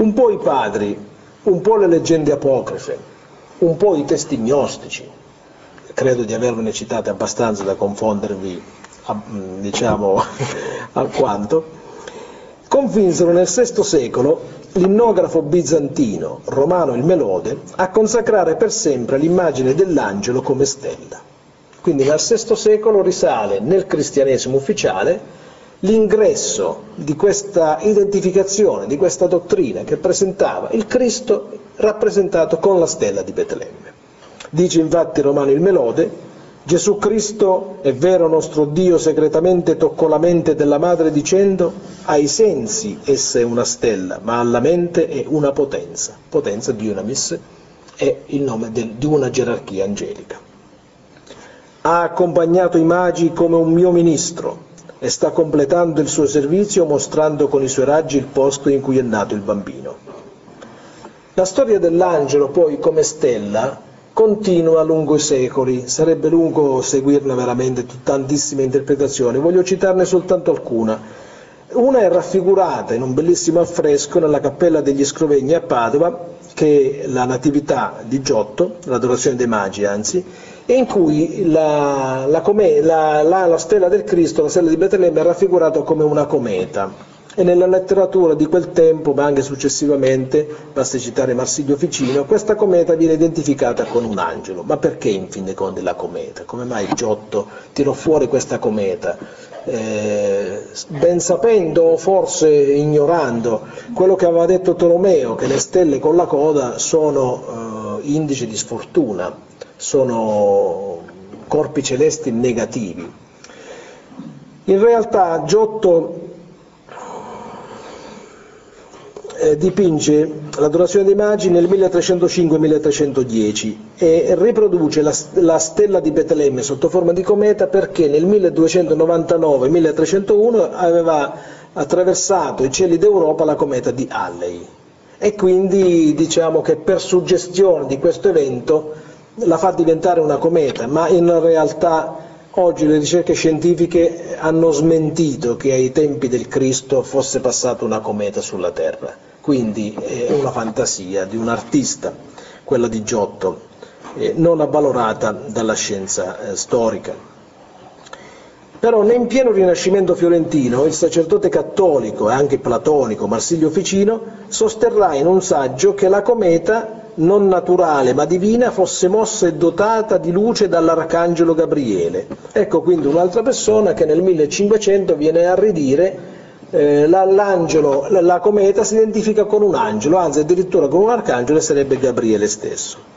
un po' i padri, un po' le leggende apocrife, un po' i testi gnostici, credo di avervene citate abbastanza da confondervi, diciamo, alquanto, convinsero nel VI secolo l'imnografo bizantino Romano il Melode a consacrare per sempre l'immagine dell'angelo come stella. Quindi dal VI secolo risale nel cristianesimo ufficiale l'ingresso di questa identificazione, di questa dottrina che presentava il Cristo rappresentato con la stella di Betlemme. Dice infatti Romano il Melode: Gesù Cristo, è vero nostro Dio, segretamente toccò la mente della madre dicendo: ai sensi essa è una stella, ma alla mente è una potenza. Potenza, Dynamis, è il nome di una gerarchia angelica. Ha accompagnato i magi come un mio ministro e sta completando il suo servizio mostrando con i suoi raggi il posto in cui è nato il bambino. La storia dell'angelo poi come stella continua lungo i secoli, sarebbe lungo seguirne veramente tantissime interpretazioni, voglio citarne soltanto alcuna. Una è raffigurata in un bellissimo affresco nella Cappella degli Scrovegni a Padova, che è la Natività di Giotto, l'adorazione dei magi anzi, e in cui la stella del Cristo, la stella di Betlemme, è raffigurata come una cometa. E nella letteratura di quel tempo, ma anche successivamente, basta citare Marsilio Ficino, questa cometa viene identificata con un angelo. Ma perché in fin dei conti la cometa? Come mai Giotto tirò fuori questa cometa? Ben sapendo, o forse ignorando, quello che aveva detto Tolomeo, che le stelle con la coda sono indice di sfortuna, sono corpi celesti negativi. In realtà Giotto dipinge l'adorazione dei magi nel 1305-1310 e riproduce la stella di Betlemme sotto forma di cometa perché nel 1299-1301 aveva attraversato i cieli d'Europa la cometa di Halley, e quindi diciamo che per suggestione di questo evento la fa diventare una cometa, ma in realtà oggi le ricerche scientifiche hanno smentito che ai tempi del Cristo fosse passata una cometa sulla Terra, quindi è una fantasia di un artista, quella di Giotto, non avvalorata dalla scienza storica. Però in pieno Rinascimento fiorentino il sacerdote cattolico e anche platonico Marsilio Ficino sosterrà in un saggio che la cometa non naturale ma divina fosse mossa e dotata di luce dall'arcangelo Gabriele. Ecco quindi un'altra persona che nel 1500 viene a ridire la cometa si identifica con un angelo, anzi addirittura con un arcangelo, e sarebbe Gabriele stesso.